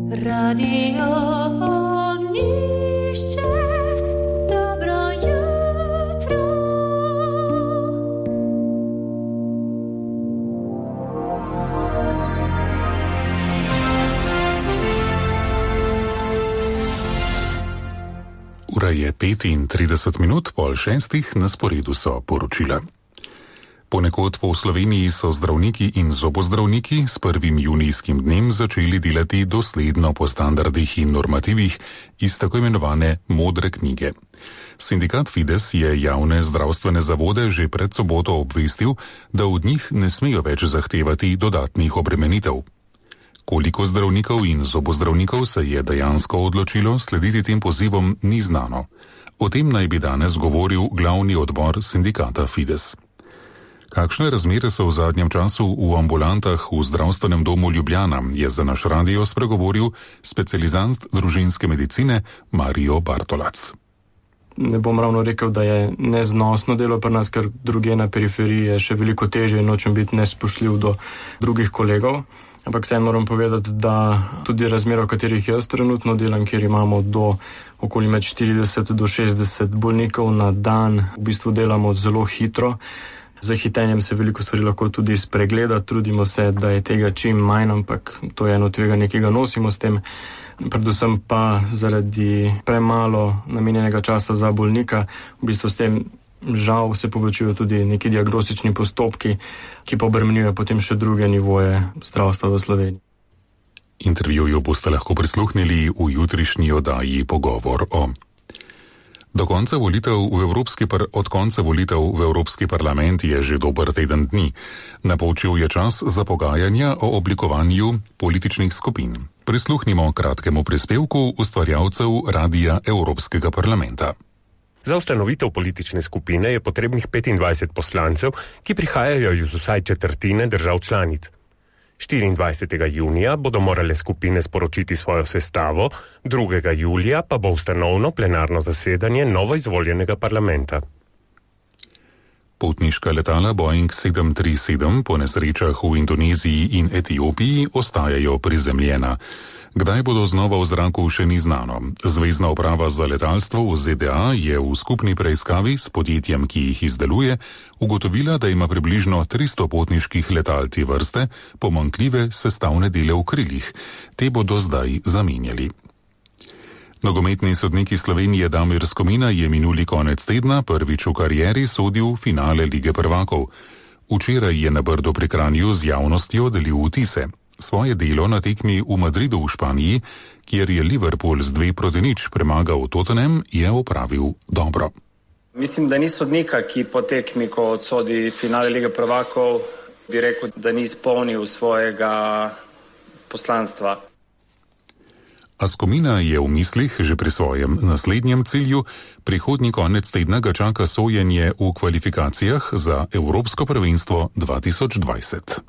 Radio Ogniście, dobro jutro. Ura je 35 minut, pol šestih, na sporedu so poročila. Ponekod po Sloveniji so zdravniki in zobozdravniki s 1. junijskim dnem začeli delati dosledno po standardih in normativih iz tako imenovane modre knjige. Sindikat Fides je javne zdravstvene zavode že pred soboto obvestil, da od njih ne smejo več zahtevati dodatnih obremenitev. Koliko zdravnikov in zobozdravnikov se je dejansko odločilo slediti tem pozivom, ni znano. O tem naj bi danes govoril glavni odbor sindikata Fides. Kakšne razmere so v zadnjem času v ambulantah v zdravstvenem domu Ljubljana, je za naš radio spregovoril specializant družinske medicine Mario Bartolac. Ne bom ravno rekel, da je neznosno delo pri nas, ker druge na periferiji je še veliko težje in nočem biti nespoštljiv do drugih kolegov. Ampak vseeno moram povedati, da tudi razmere, v katerih jaz trenutno delam, kjer imamo do okoli med 40 do 60 bolnikov na dan, v bistvu delamo zelo hitro. Za hitenjem se veliko stvari lahko tudi spregleda, trudimo se, da je tega čim manj, ampak to je eno tveganje, ki ga nosimo s tem. Predvsem pa zaradi premalo namenjenega časa za bolnika, v bistvu s tem žal se povečujejo tudi neki diagnostični postopki, ki pa obremenjujejo potem še druge nivoje zdravstva v Sloveniji. Intervjuju boste lahko prisluhnili v jutrišnji oddaji Pogovor o. Od konca volitev v Evropski parlament je že dober teden dni. Napočil je čas za pogajanja o oblikovanju političnih skupin. Prisluhnimo kratkemu prispevku ustvarjalcev Radia Evropskega parlamenta. Za ustanovitev politične skupine je potrebnih 25 poslancev, ki prihajajo iz vsaj četrtine držav članic. 24. junija bodo morale skupine sporočiti svojo sestavo, 2. julija pa bo ustanovno plenarno zasedanje novoizvoljenega parlamenta. Potniška letala Boeing 737 po nesrečah v Indoneziji in Etiopiji ostajajo prizemljena. Kdaj bodo znova v zraku, še ni znano. Zvezna uprava za letalstvo v ZDA je v skupni preiskavi s podjetjem, ki jih izdeluje, ugotovila, da ima približno 300 potniških letal te vrste pomanjkljive sestavne dele v krilih. Te bodo zdaj zamenjali. Nogometni sodnik iz Slovenije Damir Skomina je minuli konec tedna prvič v karieri sodil finale Lige prvakov. Včeraj je na Brdu pri Kranju z javnostjo delil vtise. Svoje delo na tekmi v Madridu v Španiji, kjer je Liverpool z 2-0 premagal Tottenham, je opravil dobro. Mislim, da ni sodnika, ki po tekmi, ko odsodi finale Lige prvakov, bi rekel, da ni izpolnil svojega poslanstva. A Skomina je v mislih že pri svojem naslednjem cilju. Prihodnji konec tedna ga čaka sojenje v kvalifikacijah za Evropsko prvenstvo 2020.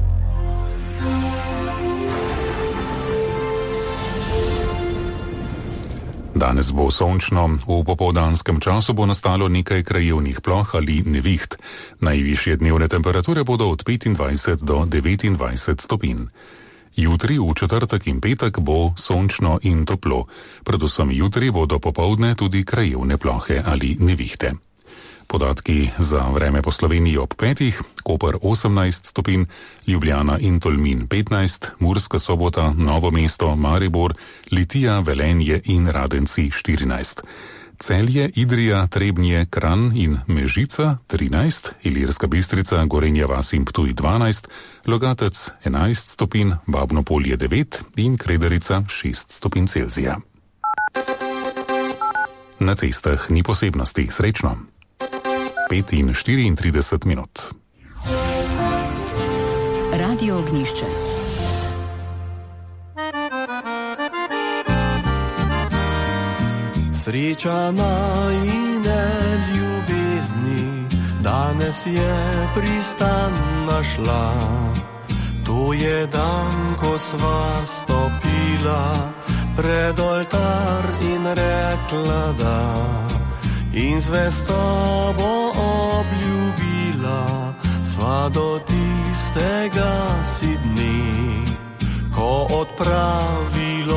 Danes bo sončno, v popoldanskem času bo nastalo nekaj krajevnih ploh ali neviht. Najvišje dnevne temperature bodo od 25 do 29 stopinj. Jutri, v četrtek in petek bo sončno in toplo. Predvsem jutri bodo popoldne tudi krajevne plohe ali nevihte. Podatki za vreme po Sloveniji ob 5, Koper 18 stopinj, Ljubljana in Tolmin 15, Murska Sobota, Novo mesto, Maribor, Litija, Velenje in Radenci 14. Celje, Idrija, Trebnje, Kranj in Mežica 13, Ilirska Bistrica, Gorenja vas in Ptuj 12, Logatec 11 stopinj, Babno Polje 9 in Krederica 6 stopinj Celzija. Na cestah ni posebnosti, srečno. 5:34 minut. Radio Ognišče. Sreča najine ljubezni danes je pristan našla. To je dan, ko sva stopila pred oltar in rekla da. In zvestobo obljubila sva do tistega si dni, ko odpravilo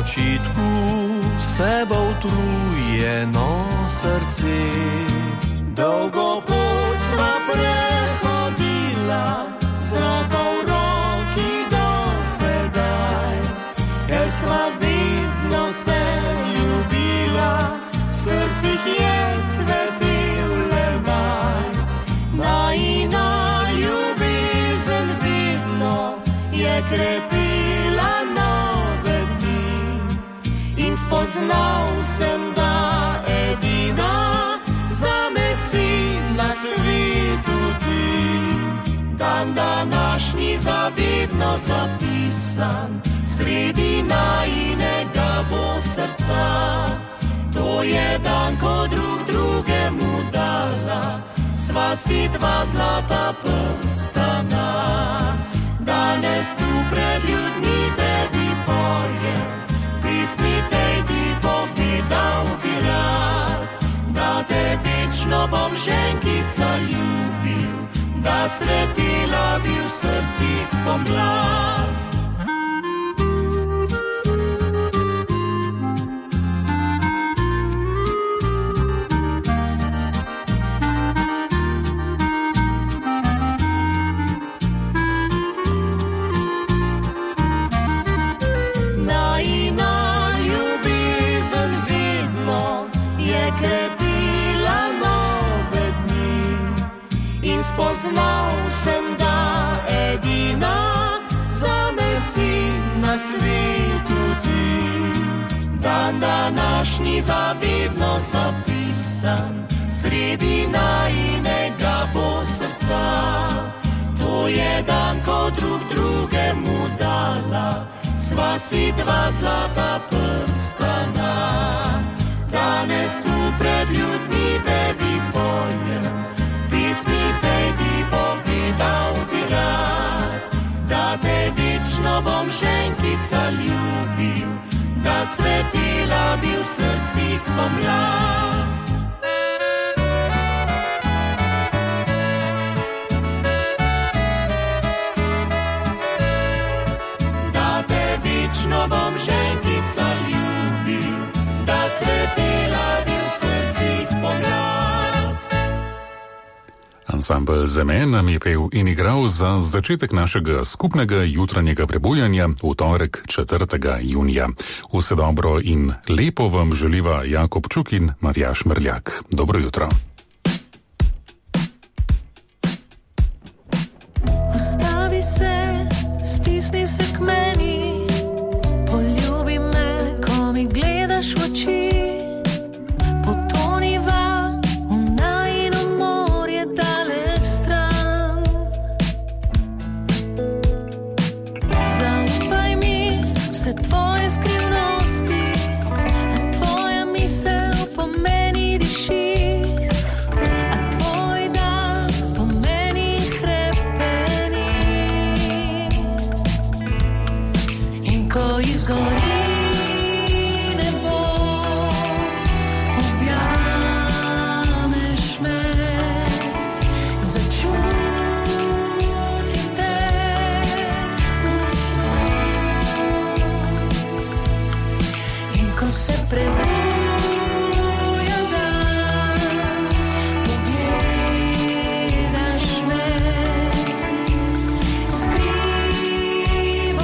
začetku se bo utrujeno srce. Dolgo pot sva prehodila, z roko v roki do sedaj, ker sva vedno se ljubila, v srcih je cvetel le maj. Najina ljubezen vedno je krepila nove dni in spoznal sem, da edina zame si na svetu ti. Dan današnji zavedno zapisan sredi najinega bo srca. To je dan, ko drug drugemu dala sva si dva zlata prstana. Danes tu pred ljudmi tebi pojem, pismi tej ti povedal bi rad, da te večno bom ženkica ljubil, da cvetila bi v srcih pomlad. Spoznal sem, da edina zame si na svetu ti. Dan današnji zavedno zapisan sredi najinega bo srca. To je dan, ko drug drugemu dala sva si dva zlata prstana. Danes tu pred ljudmi tebi pojem, pismi tej ti povedal bi rad, da te večno bom ženkica ljubil, da cvetila bi v srcih pomlad. Da te večno bom ženkica ljubil, da cvetila bi v srcih pomlad. Ansambel Zeme nam je pel in igral za začetek našega skupnega jutranjega prebujanja v torek 4. junija. Vse dobro in lepo vam želiva Jakob Čuk in Matjaž Mrljak. Dobro jutro. Ustavi se, stisni se k meni, poljubi me, ko mi gledaš v oči. Going